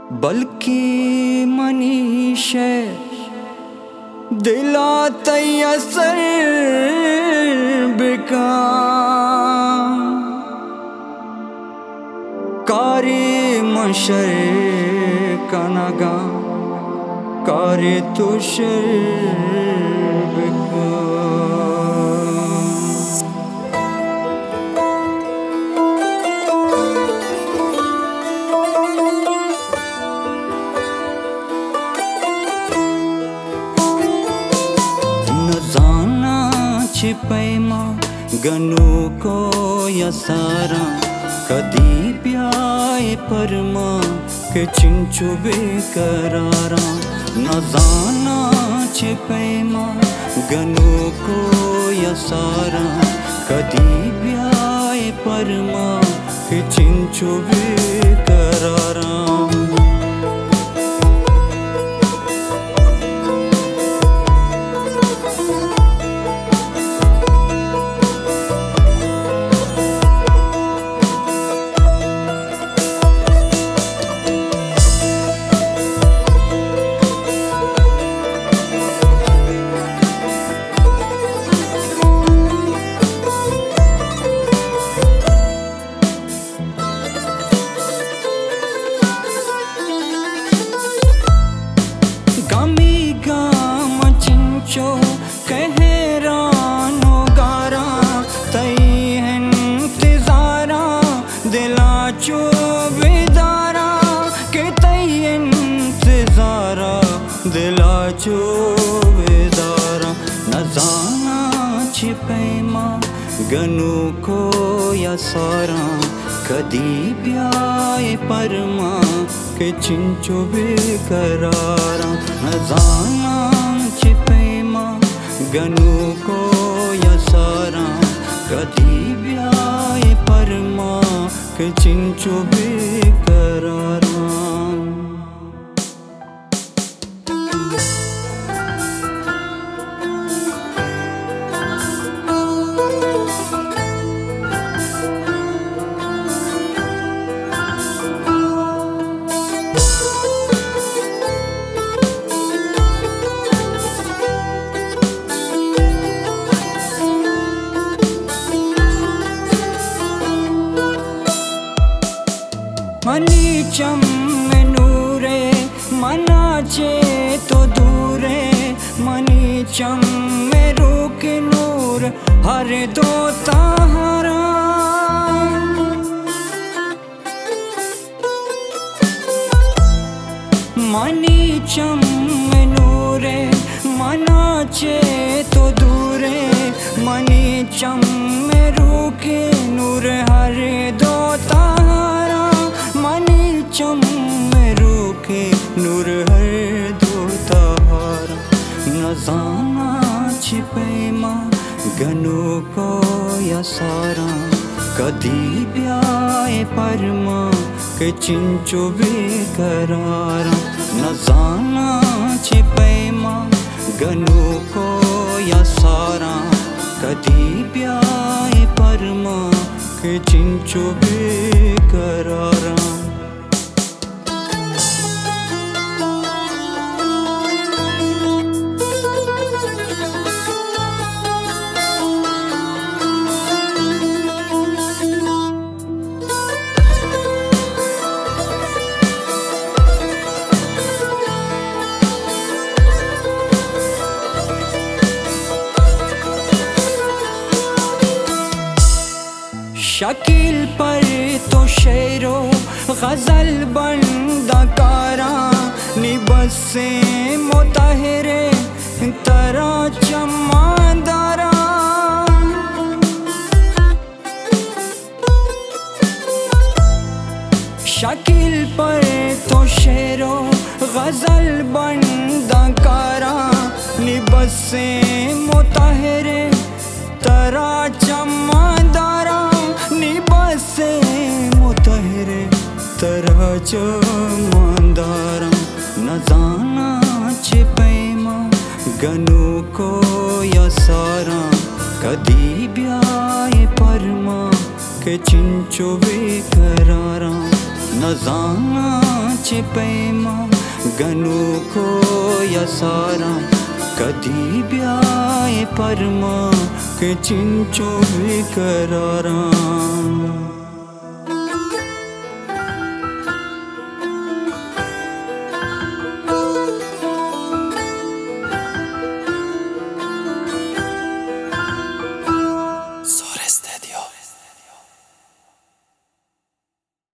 बल्कि मनीषे दिला तयसर बिका कारी मशर कनगा कारी तुषर बिका छिपैमा गनु को यसारा कदी प्याए परमा के चिंचु बेकरारा न जाना छिपैमा गनु को यसारा कदी प्याए परमा के चिंचु बेकरारा कहरानो गारा तई इंतजारा दिला चो बेदारा के तई इंतजारा दिला चो बेदारा न जाना छिपैमा गनु को या सारा कदी प्याए परमा के चिंचो बेकरारा न जाना छिपैमा गनु को यसारा कदी ब्याए परमा के चिंचो बेकरारा मनीचम में नूरे मनाचे तो दूरे मनीचम में रूक नूर हर दो तारा मनीचम में नूरे मनाचे तो दूरे मनीचम में रूक नूर हर दो तारा मनीचम में रूके नूर हर दो तारा न जाना छिपैमा गनु को यसारा कदी ब्याए परमा के चिंचो बेकरारा न जाना छिपैमा गनु को यसारा कदी ब्याए परमा के चिंचो बेकरारा शकील पर तो शेरो गजल बंदा कारा निबसे मुताहिरे तरा चमादारा शकील पर तो शेरो गजल बंदा कारा निबसे मुताहिरे तरा चमादारा निबसे मुताहिरे तरा चमादारा न जाना छिपैमा गनु को यसारा कदी ब्याए परमा के चिंचो बेकरारा न जाना च पैमा गनुको या सारा कदी ब्याए परमा के चिंचो भी करारा।